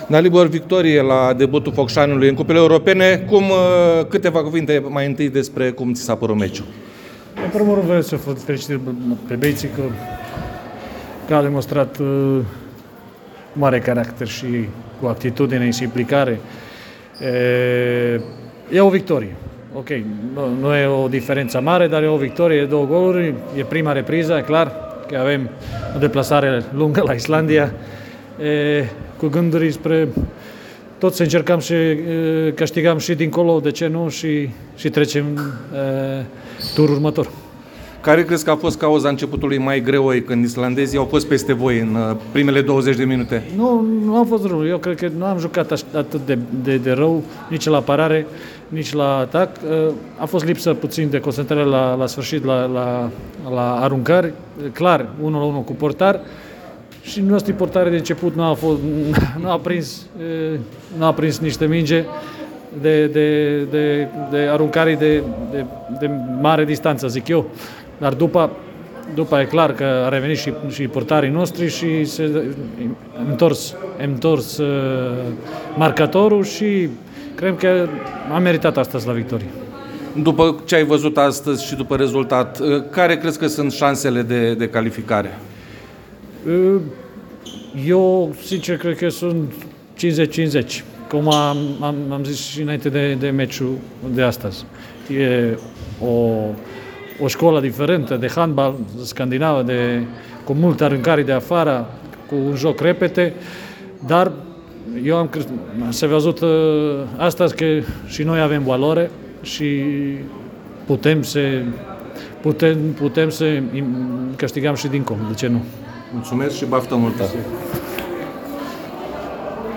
Dalibor, victorie la debutul Focșanului în cupele europene. Câteva cuvinte mai întâi despre cum ți s-a părut meciul. În primul rând vreau să felicit pe băieții că a demonstrat mare caracter și cu aptitudine și implicare. E o victorie. Ok, nu e o diferență mare, dar e o victorie, e 2 goluri, e prima repriză, e clar că avem o deplasare lungă la Islandia, cu gânduri spre tot să încercăm și câștigăm și dincolo, de ce nu, și trecem turul următor. Care crezi că a fost cauza începutului mai greoi, când islandezii au fost peste voi în primele 20 de minute? Nu a fost rău. Eu cred că nu am jucat atât de rău, nici la apărare, nici la atac. A fost lipsă puțin de concentrare la sfârșit, la aruncări. Clar, 1-1 cu portar. Și nostru portare de început nu a prins niște minge de aruncare de mare distanță, zic eu. Dar după e clar că a revenit și portarii noștri și se întors marcatorul și cred că a meritat astăzi la victorie. După ce ai văzut astăzi și după rezultat, care crezi că sunt șansele de calificare? Eu, sincer, cred că sunt 50-50, cum am zis și înainte de meciul de astăzi. E o școală diferită de handbal scandinavă, cu multe aruncări de afară, cu un joc repete, dar s-a văzut astăzi că și noi avem valoare și putem să câștigăm și dincolo, de ce nu? Mulțumesc și baftă multă!